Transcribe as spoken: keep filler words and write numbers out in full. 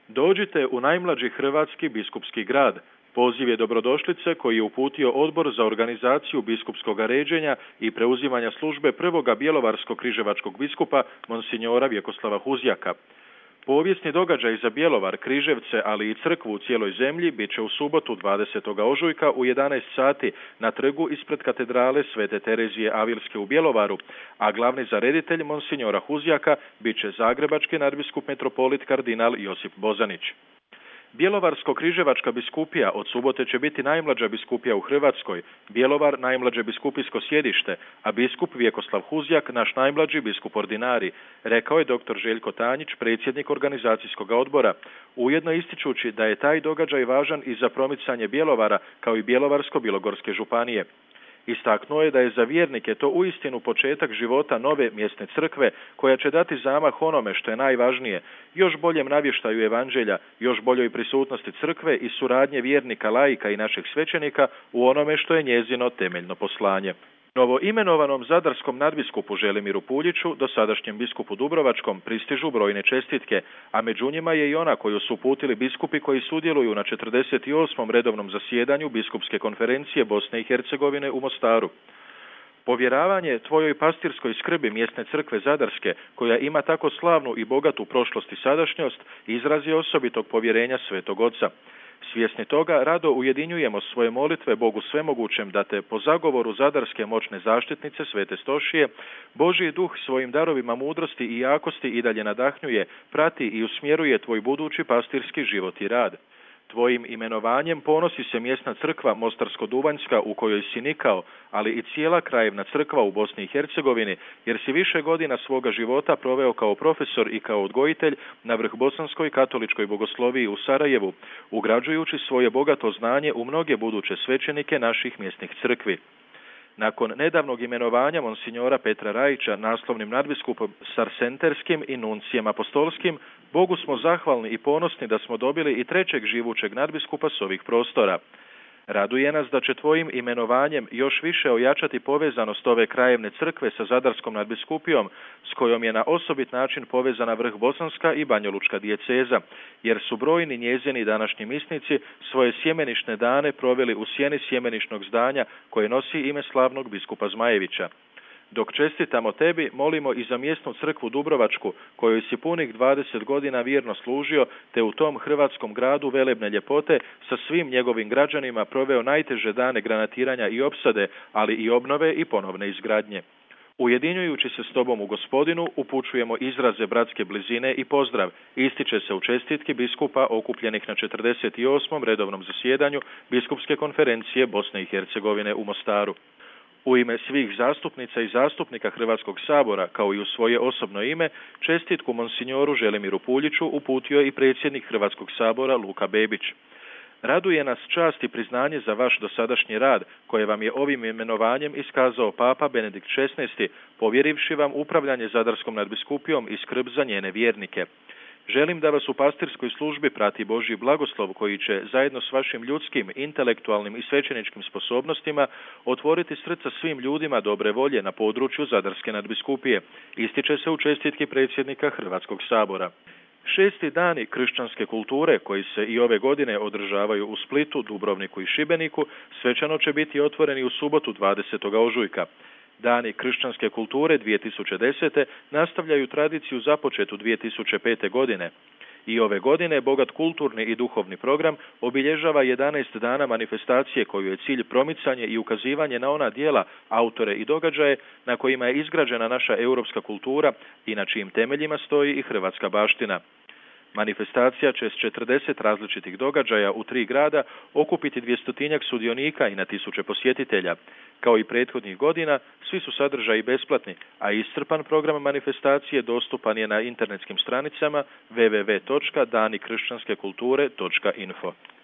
Dođite u najmlađi hrvatski biskupski grad. Poziv je dobrodošlice koji je uputio Odbor za organizaciju biskupskog ređenja i preuzimanja službe prvoga bjelovarsko-križevačkog biskupa monsinjora Vjekoslava Huzjaka. Povijesni događaj za Bjelovar, Križevce, ali i crkvu u cijeloj zemlji bit će u subotu dvadesetog ožujka u jedanaest sati na trgu ispred katedrale Svete Terezije Avilske u Bjelovaru, a glavni zareditelj monsinjora Huzjaka bit će zagrebački nadbiskup metropolit kardinal Josip Bozanić. Bjelovarsko-križevačka biskupija od subote će biti najmlađa biskupija u Hrvatskoj, Bjelovar najmlađe biskupijsko sjedište, a biskup Vjekoslav Huzjak naš najmlađi biskup ordinari, rekao je doktor Željko Tanjić, predsjednik organizacijskog odbora, ujedno ističući da je taj događaj važan i za promicanje Bjelovara kao i Bjelovarsko-bilogorske županije. Istaknuo je da je za vjernike to uistinu početak života nove mjesne crkve koja će dati zamah onome što je najvažnije, još boljem navještaju evanđelja, još boljoj prisutnosti crkve i suradnje vjernika, laika i naših svećenika u onome što je njezino temeljno poslanje. Novo imenovanom zadarskom nadbiskupu Želimiru Puljiću, dosadašnjem biskupu Dubrovačkom, pristižu brojne čestitke, a među njima je i ona koju su uputili biskupi koji sudjeluju na četrdeset osmom redovnom zasjedanju Biskupske konferencije Bosne i Hercegovine u Mostaru. Povjeravanje tvojoj pastirskoj skrbi mjesne crkve Zadarske, koja ima tako slavnu i bogatu prošlost i sadašnjost, izraz je osobitog povjerenja Svetog Oca. Svjesni toga, rado ujedinjujemo svoje molitve Bogu svemogućem da te po zagovoru zadarske moćne zaštitnice Svete Stošije, Božji duh svojim darovima mudrosti i jakosti i dalje nadahnjuje, prati i usmjeruje tvoj budući pastirski život i rad. Tvojim imenovanjem ponosi se mjesna crkva Mostarsko-Duvanjska u kojoj si nikao, ali i cijela krajevna crkva u Bosni i Hercegovini, jer si više godina svoga života proveo kao profesor i kao odgojitelj na Vrhbosanskoj katoličkoj bogosloviji u Sarajevu, ugrađujući svoje bogato znanje u mnoge buduće svećenike naših mjesnih crkvi. Nakon nedavnog imenovanja monsinjora Petra Rajića naslovnim nadbiskupom Sarsenterskim i nuncijem apostolskim, Bogu smo zahvalni i ponosni da smo dobili i trećeg živućeg nadbiskupa s ovih prostora. Raduje nas da će tvojim imenovanjem još više ojačati povezanost ove krajevne crkve sa Zadarskom nadbiskupijom, s kojom je na osobit način povezana Vrhbosanska i Banjalučka dijeceza, jer su brojni njezini današnji misnici svoje sjemenišne dane proveli u sjeni sjemenišnog zdanja koje nosi ime slavnog biskupa Zmajevića. Dok čestitamo tebi, molimo i za mjesnu crkvu Dubrovačku, kojoj si punih dvadeset godina vjerno služio, te u tom hrvatskom gradu velebne ljepote sa svim njegovim građanima proveo najteže dane granatiranja i opsade, ali i obnove i ponovne izgradnje. Ujedinjujući se s tobom u Gospodinu, upućujemo izraze bratske blizine i pozdrav. Ističe se u čestitki biskupa okupljenih na četrdeset osmom redovnom zasjedanju Biskupske konferencije Bosne i Hercegovine u Mostaru. U ime svih zastupnica i zastupnika Hrvatskog sabora, kao i u svoje osobno ime, čestitku monsinjoru Želimiru Puljiću uputio i predsjednik Hrvatskog sabora Luka Bebić. Raduje nas čast i priznanje za vaš dosadašnji rad, koje vam je ovim imenovanjem iskazao Papa Benedikt šesnaesti, povjerivši vam upravljanje Zadarskom nadbiskupijom i skrb za njene vjernike. Želim da vas u pastirskoj službi prati Božji blagoslov koji će, zajedno s vašim ljudskim, intelektualnim i svećeničkim sposobnostima, otvoriti srca svim ljudima dobre volje na području Zadarske nadbiskupije, ističe se u čestitki predsjednika Hrvatskog sabora. Šesti dani kršćanske kulture, koji se i ove godine održavaju u Splitu, Dubrovniku i Šibeniku, svečano će biti otvoreni u subotu dvadesetog ožujka. Dani kršćanske kulture dvije tisuće desete nastavljaju tradiciju započetu dvije tisuće pete. godine. I ove godine bogat kulturni i duhovni program obilježava jedanaest dana manifestacije koju je cilj promicanje i ukazivanje na ona djela, autore i događaje na kojima je izgrađena naša europska kultura i na čijim temeljima stoji i hrvatska baština. Manifestacija će s četrdeset različitih događaja u tri grada okupiti dvjestotinjak sudionika i na tisuće posjetitelja. Kao i prethodnih godina, svi su sadržaji besplatni, a iscrpan program manifestacije dostupan je na internetskim stranicama w w w točka dani kršćanske kulture točka info.